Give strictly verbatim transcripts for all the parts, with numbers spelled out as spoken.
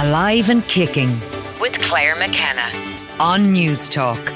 Alive and Kicking with Claire McKenna on News Talk.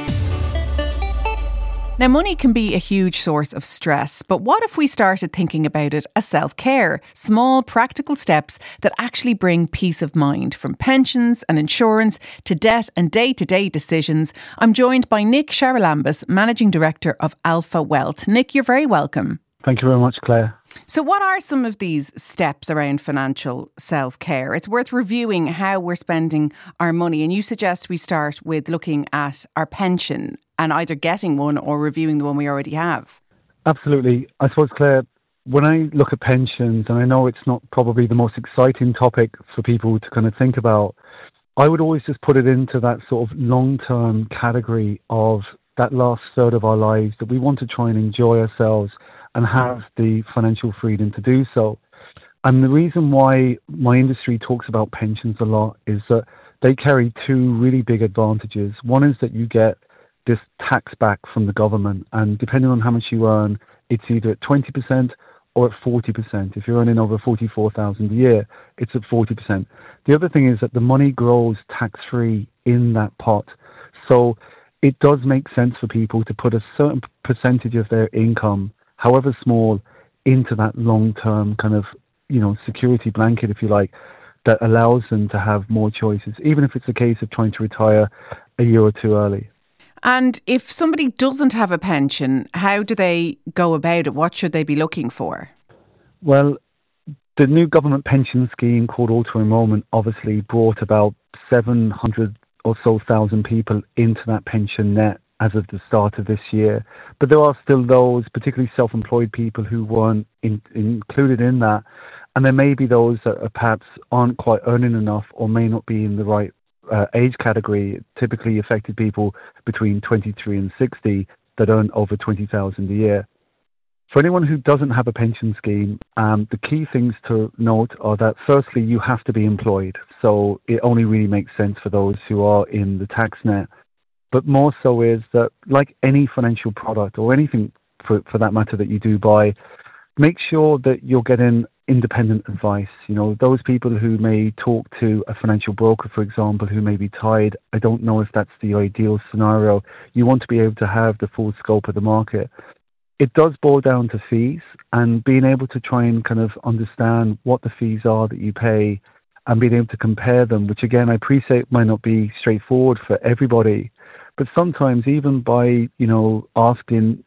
Now, money can be a huge source of stress, but what if we started thinking about it as self-care? Small, practical steps that actually bring peace of mind, from pensions and insurance to debt and day-to-day decisions. I'm joined by Nick Charalambous, Managing Director of Alpha Wealth. Nick, you're very welcome. Thank you very much, Claire. So what are some of these steps around financial self-care? It's worth reviewing how we're spending our money, and you suggest we start with looking at our pension and either getting one or reviewing the one we already have. Absolutely. I suppose, Claire, when I look at pensions, and I know it's not probably the most exciting topic for people to kind of think about, I would always just put it into that sort of long-term category of that last third of our lives that we want to try and enjoy ourselves and have the financial freedom to do so. And the reason why my industry talks about pensions a lot is that they carry two really big advantages. One is that you get this tax back from the government, and depending on how much you earn, it's either at twenty percent or at forty percent. If you're earning over forty-four thousand dollars a year, it's at forty percent. The other thing is that the money grows tax-free in that pot. So it does make sense for people to put a certain percentage of their income, however small, into that long-term kind of, you know, security blanket, if you like, that allows them to have more choices, even if it's a case of trying to retire a year or two early. And if somebody doesn't have a pension, how do they go about it? What should they be looking for? Well, the new government pension scheme called auto-enrollment obviously brought about seven hundred or so thousand people into that pension net as of the start of this year. But there are still those, particularly self-employed people, who weren't in, included in that. And there may be those that are perhaps aren't quite earning enough or may not be in the right uh, age category. It typically affected people between twenty-three and sixty that earn over twenty thousand dollars a year. For anyone who doesn't have a pension scheme, um, the key things to note are that firstly, you have to be employed. So it only really makes sense for those who are in the tax net. But more so is that, like any financial product or anything for, for that matter that you do buy, make sure that you're getting independent advice. You know, those people who may talk to a financial broker, for example, who may be tied, I don't know if that's the ideal scenario. You want to be able to have the full scope of the market. It does boil down to fees, and being able to try and kind of understand what the fees are that you pay and being able to compare them, which again, I appreciate might not be straightforward for everybody. But sometimes even by, you know, asking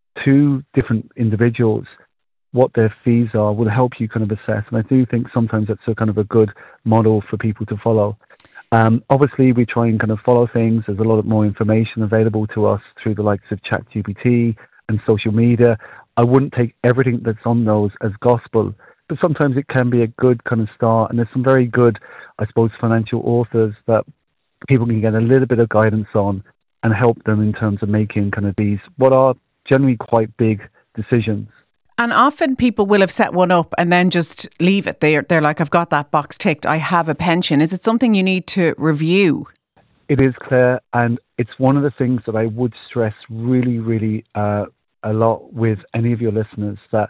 two different individuals what their fees are will help you kind of assess. And I do think sometimes that's a kind of a good model for people to follow. Um, obviously, we try and kind of follow things. There's a lot more information available to us through the likes of ChatGPT and social media. I wouldn't take everything that's on those as gospel, but sometimes it can be a good kind of start. And there's some very good, I suppose, financial authors that people can get a little bit of guidance on and help them in terms of making kind of these, what are generally quite big decisions. And often people will have set one up and then just leave it. They're, they're like, I've got that box ticked, I have a pension. Is it something you need to review? It is, Claire, and it's one of the things that I would stress really, really uh, a lot with any of your listeners, that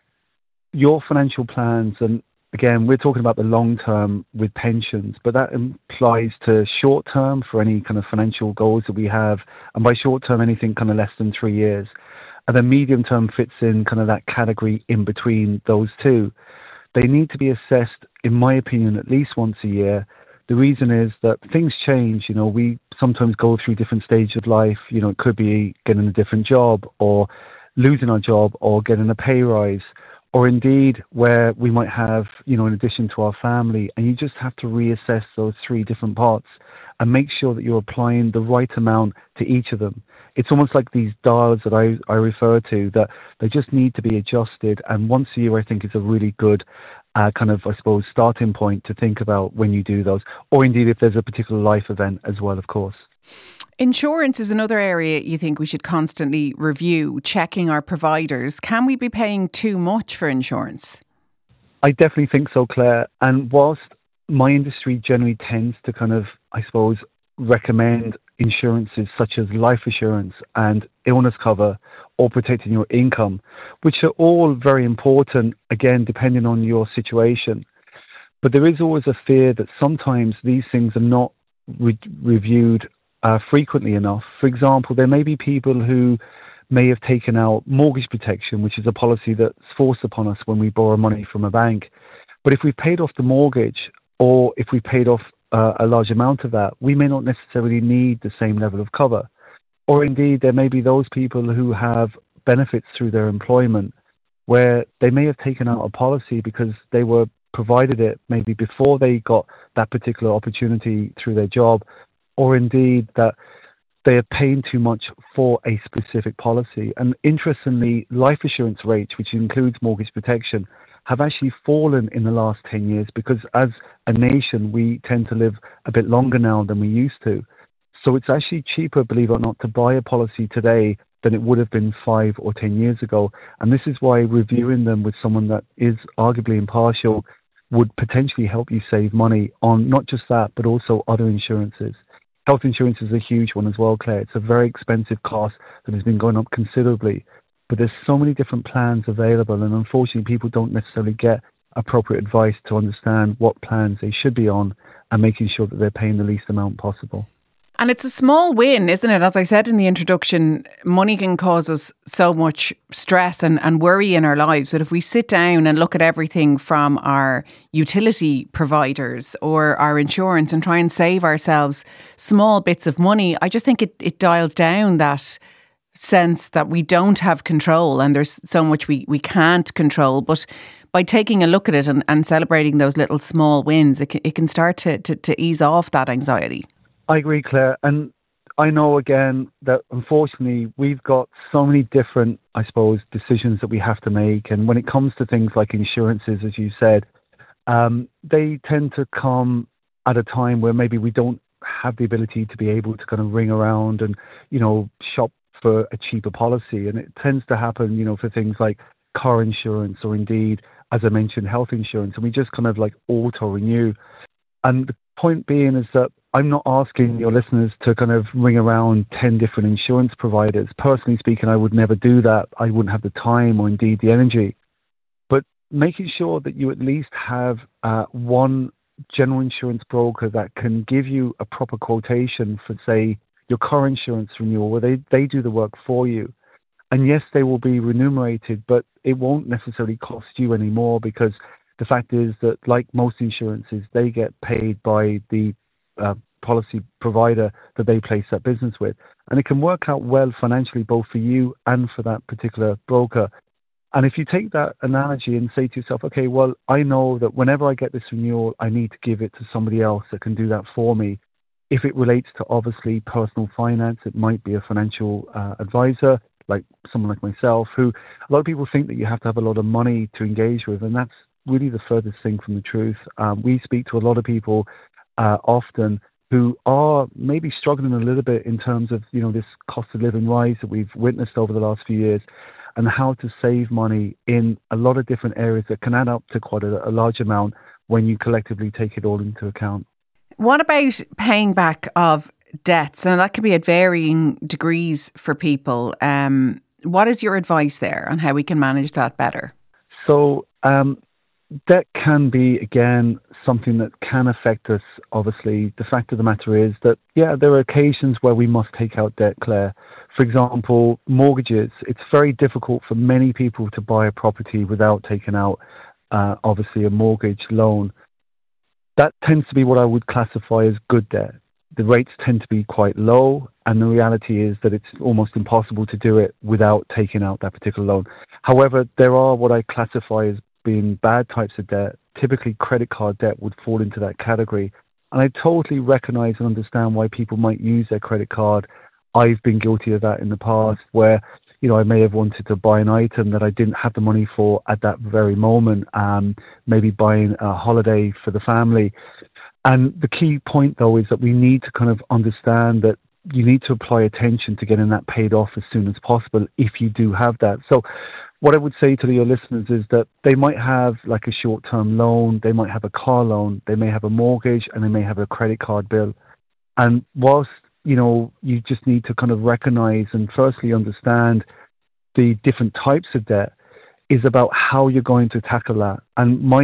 your financial plans, and again, we're talking about the long term with pensions, but that applies to short term for any kind of financial goals that we have. And by short term, anything kind of less than three years. And then medium term fits in kind of that category in between those two. They need to be assessed, in my opinion, at least once a year. The reason is that things change. You know, we sometimes go through different stages of life. You know, it could be getting a different job or losing our job or getting a pay rise, or indeed where we might have, you know, in addition to our family, and you just have to reassess those three different parts and make sure that you're applying the right amount to each of them. It's almost like these dials that I, I refer to, that they just need to be adjusted. And once a year, I think, is a really good uh, kind of, I suppose, starting point to think about when you do those, or indeed if there's a particular life event as well, of course. Insurance is another area you think we should constantly review, checking our providers. Can we be paying too much for insurance? I definitely think so, Claire. And whilst my industry generally tends to kind of, I suppose, recommend insurances such as life assurance and illness cover or protecting your income, which are all very important, again, depending on your situation. But there is always a fear that sometimes these things are not re- reviewed uh, frequently enough. For example, there may be people who may have taken out mortgage protection, which is a policy that's forced upon us when we borrow money from a bank. But if we've paid off the mortgage, or if we paid off uh, a large amount of that, we may not necessarily need the same level of cover. Or indeed, there may be those people who have benefits through their employment, where they may have taken out a policy because they were provided it maybe before they got that particular opportunity through their job, or indeed that they are paying too much for a specific policy. And interestingly, life assurance rates, which includes mortgage protection, have actually fallen in the last ten years because as a nation, we tend to live a bit longer now than we used to. So it's actually cheaper, believe it or not, to buy a policy today than it would have been five or ten years ago. And this is why reviewing them with someone that is arguably impartial would potentially help you save money on not just that, but also other insurances. Health insurance is a huge one as well, Claire. It's a very expensive cost that has been going up considerably. But there's so many different plans available, and unfortunately people don't necessarily get appropriate advice to understand what plans they should be on and making sure that they're paying the least amount possible. And it's a small win, isn't it? As I said in the introduction, money can cause us so much stress and, and worry in our lives. But if we sit down and look at everything from our utility providers or our insurance and try and save ourselves small bits of money, I just think it, it dials down that sense that we don't have control and there's so much we, we can't control. But by taking a look at it and, and celebrating those little small wins, it can, it can start to, to, to ease off that anxiety. I agree, Claire. And I know, again, that unfortunately we've got so many different, I suppose, decisions that we have to make. And when it comes to things like insurances, as you said, um, they tend to come at a time where maybe we don't have the ability to be able to kind of ring around and, you know, shop for a cheaper policy. And it tends to happen, you know, for things like car insurance or indeed, as I mentioned, health insurance. And we just kind of like auto-renew. And the point being is that I'm not asking your listeners to kind of ring around ten different insurance providers. Personally speaking, I would never do that. I wouldn't have the time or indeed the energy. But making sure that you at least have uh, one general insurance broker that can give you a proper quotation for, say, your car insurance renewal, where they, they do the work for you. And yes, they will be remunerated, but it won't necessarily cost you any more, because the fact is that, like most insurances, they get paid by the uh, policy provider that they place that business with. And it can work out well financially, both for you and for that particular broker. And if you take that analogy and say to yourself, okay, well, I know that whenever I get this renewal, I need to give it to somebody else that can do that for me. If it relates to obviously personal finance, it might be a financial uh, advisor, like someone like myself, who a lot of people think that you have to have a lot of money to engage with. And that's really the furthest thing from the truth. Um, we speak to a lot of people uh, often who are maybe struggling a little bit in terms of, you know, this cost of living rise that we've witnessed over the last few years, and how to save money in a lot of different areas that can add up to quite a, a large amount when you collectively take it all into account. What about paying back of debts? And that can be at varying degrees for people. Um, what is your advice there on how we can manage that better? So um, debt can be, again, something that can affect us, obviously. The fact of the matter is that, yeah, there are occasions where we must take out debt, Claire. For example, mortgages. It's very difficult for many people to buy a property without taking out, uh, obviously, a mortgage loan. That tends to be what I would classify as good debt. The rates tend to be quite low, and the reality is that it's almost impossible to do it without taking out that particular loan. However, there are what I classify as being bad types of debt. Typically, credit card debt would fall into that category. And I totally recognize and understand why people might use their credit card. I've been guilty of that in the past, where, you know, I may have wanted to buy an item that I didn't have the money for at that very moment, um, maybe buying a holiday for the family. And the key point, though, is that we need to kind of understand that you need to apply attention to getting that paid off as soon as possible if you do have that. So what I would say to your listeners is that they might have like a short-term loan, they might have a car loan, they may have a mortgage, and they may have a credit card bill. And whilst, you know, you just need to kind of recognize and firstly understand the different types of debt, is about how you're going to tackle that. And my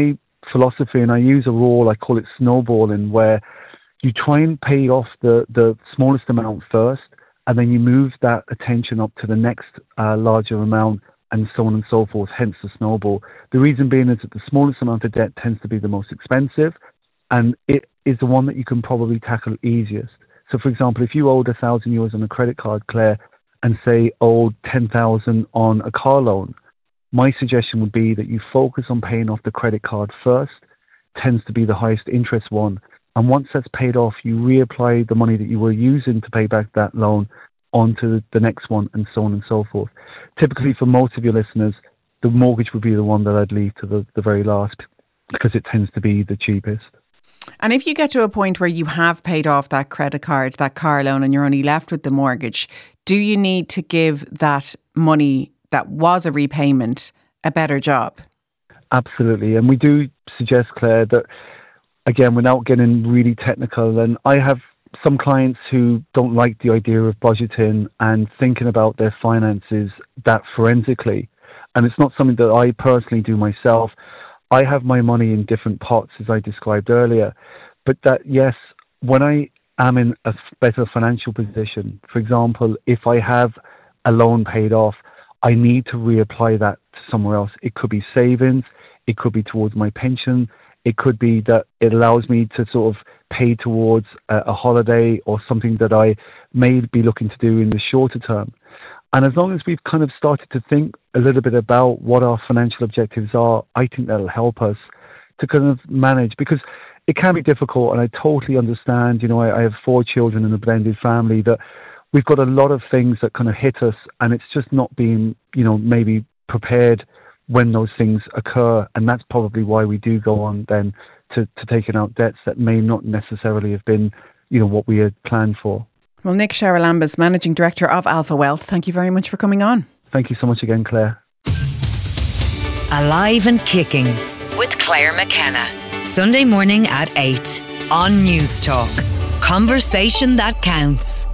philosophy, and I use a rule, I call it snowballing, where you try and pay off the, the smallest amount first, and then you move that attention up to the next uh, larger amount, and so on and so forth, hence the snowball. The reason being is that the smallest amount of debt tends to be the most expensive, and it is the one that you can probably tackle easiest. So, for example, if you owed one thousand euros on a credit card, Claire, and say owed ten thousand on a car loan, my suggestion would be that you focus on paying off the credit card first, tends to be the highest interest one. And once that's paid off, you reapply the money that you were using to pay back that loan onto the next one, and so on and so forth. Typically, for most of your listeners, the mortgage would be the one that I'd leave to the, the very last, because it tends to be the cheapest. And if you get to a point where you have paid off that credit card, that car loan, and you're only left with the mortgage, do you need to give that money that was a repayment a better job? Absolutely. And we do suggest, Claire, that, again, without getting really technical, and I have some clients who don't like the idea of budgeting and thinking about their finances that forensically. And it's not something that I personally do myself. I have my money in different pots, as I described earlier. But that, yes, when I am in a better financial position, for example, if I have a loan paid off, I need to reapply that to somewhere else. It could be savings. It could be towards my pension. It could be that it allows me to sort of pay towards a, a holiday or something that I may be looking to do in the shorter term. And as long as we've kind of started to think a little bit about what our financial objectives are, I think that'll help us to kind of manage, because it can be difficult, and I totally understand. You know, I, I have four children in a blended family, that we've got a lot of things that kind of hit us, and it's just not being, you know, maybe prepared when those things occur. And that's probably why we do go on then to, to taking out debts that may not necessarily have been, you know, what we had planned for. Well, Nick Charalambous, Managing Director of Alpha Wealth, thank you very much for coming on. Thank you so much again, Claire. Alive and Kicking with Claire McKenna. Sunday morning at eight on News Talk. Conversation that counts.